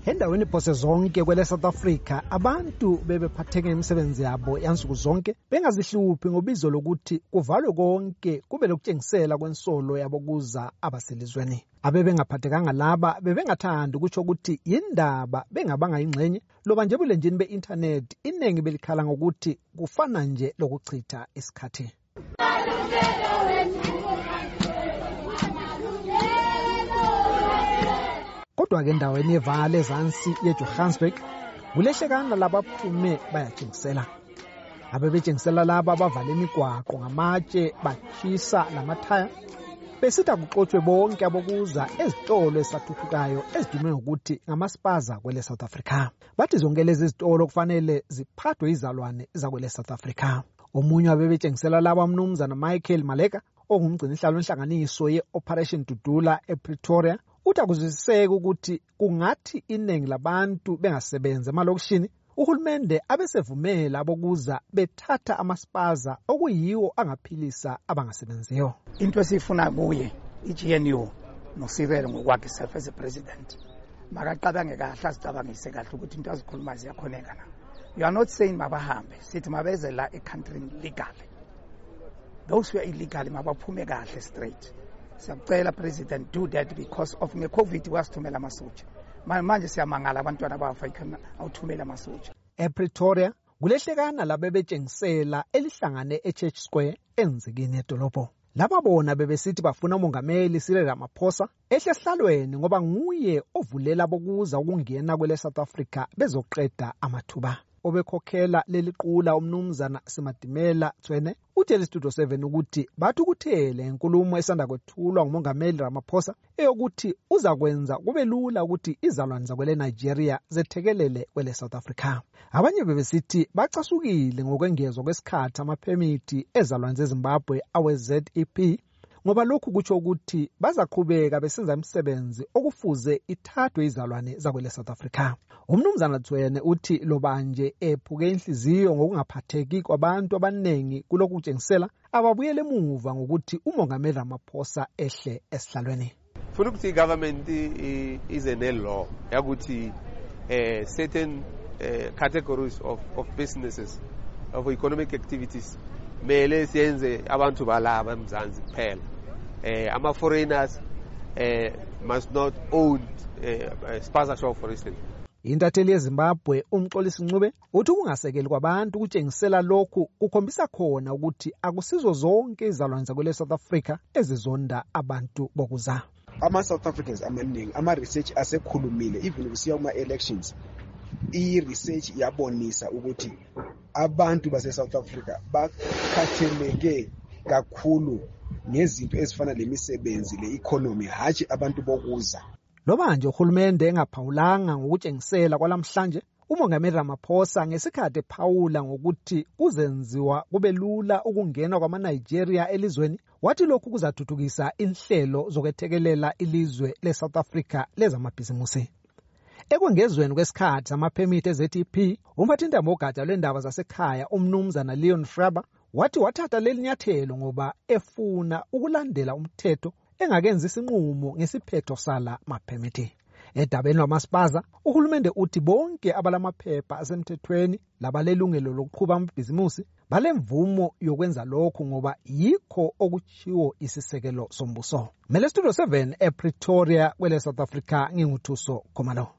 Endaweni phose zonke kwele South Africa abantu bebephatheke imisebenzi yabo yansuku zonke bengazihluphi ngobizo lokuthi kuvalwe konke kube lokutshengisela kwensolo yabo kuza abaselizweni. Abebengaphathekanga laba bebengathanda ukuthi ukuthi yindaba bengabanga ingxenye loba nje bulenjini be-internet iningi belikhala ngokuthi kufana nje lokuchitha isikhathi. Kodwa ke endaweni yevale ezansi yeJohannesburg kulehlekana labaphume bayatshengisela. Abebetshengisela laba abavala imigwaqo ngamatshe bachisa lamathaya besitha kuxothwe bonke abokuza ezitolo esathuthukayo ezidume ngokuthi ngamaspaza kwele South Africa. Bathi zonke lezi zitolo kufanele ziphathwe izalwane zakwele South Africa. Omunye abebetshengisela laba umnumzana Michael Maleka ongumgcini inhlalo wenhlanganiso ye-Operation Dudula ePretoria uthi akuzwisiseke ukuthi kungathi iningi labantu bengasebenza emalokishini uhulumende abesevumela abokuza bethatha amaspaza okuyiwo angaphilisa abangasebenziyo. Into esifuna kuye iGNU noSirele ngokwakhe self as a president makacabange kahle asicabangise kahle ukuthi into azikhuluma ziyakhoneka na. You are not saying mabahambe sithi mabeze la e-country legally. Those who are illegally mabaphume kahle straight. Siyacela president do that because of COVID wasithumela amasotsha. Manje siyamangala abantwana abafa ikhona awuthumela amasotsha. ePretoria kulehlekana labebetshengisela elihlangane eChurch Square enzikini edolobho. Laba bona bebesithi bafuna umongameli Cyril Ramaphosa ehlesihlalweni ngoba nguye ovulela abokuza ukungena kwele South Africa bezoqeda amathuba. Obekhokhela leliqula umnumzana Simadimela Tswene utshela Studio 7 ukuthi bathi ukuthele inkulumo esanda kwethulwa ngumongameli Ramaphosa eyokuthi uzakwenza kube lula ukuthi izalwane zakwele Nigeria zethekelele kwele South Africa. Abanye bebesithi bacasukile ngokwengezwa kwesikhathi amaphemiti ezalwane zeZimbabwe awe-ZEP ngoba lokhu kutsho ukuthi bazaqhubeka besenza imisebenzi okufuze ithathwe izalwane zakwele South Africa. Umnumzana Tswene uthi lobanje ephuke inhliziyo ngokungaphatheki kwabantu abanengi kulokhu kutshengisela ababuyele emuva ngokuthi umongameli Ramaphosa ehle esihlalweni. Funa ukuthi government is a law yakuthi certain categories of businesses of economic activities mele siyenze abantu balaba eMzansi kuphela. Ama foreigners must not own spaza shop for instance. Intatheli yeZimbabwe umxolisi Ncube uthi kungasekeli kwabantu kutshengisela lokhu kukhombisa khona ukuthi akusizo zonke izalwane zakwele South Africa ezizonda abantu bokuza. Ama-South Africans amaningi ama-research asekhulumile even kusiya kuma-elections i-research yabonisa ukuthi abantu base-South Africa bakhatheleke kakhulu ngezinto ezifana lemisebenzi le-economy hatshi abantu bokuza. Loba nje uhulumende engaphawulanga ngokutshengisela kwalamhlanje umongameli Ramaphosa ngesikhathi ephawula ngokuthi kuzenziwa kube lula ukungena kwama-Nigeria elizweni wathi lokhu kuzathuthukisa inhlelo zokwethekelela ilizwe le-South Africa lezamabhizimusi. Ekwengezweni kwesikhathi amaphemiti eZEP umphathintambo wogatsha lwendaba zasekhaya umnumzana Leon Fraber wathi wathatha leli nyathelo ngoba efuna ukulandela umthetho engakenzi isinqumo ngesiphetho sala maphemiti. Edabeni lwamaspaza uhulumende uthi bonke abalamaphepha asemthethweni labalelungelo lokuqhuba amabhizimusi balemvumo yokwenza lokho ngoba yikho okuchiwo isisekelo sombuso. Mele Studio 7 ePretoria kwele South Africa nginguthuso Khumalo.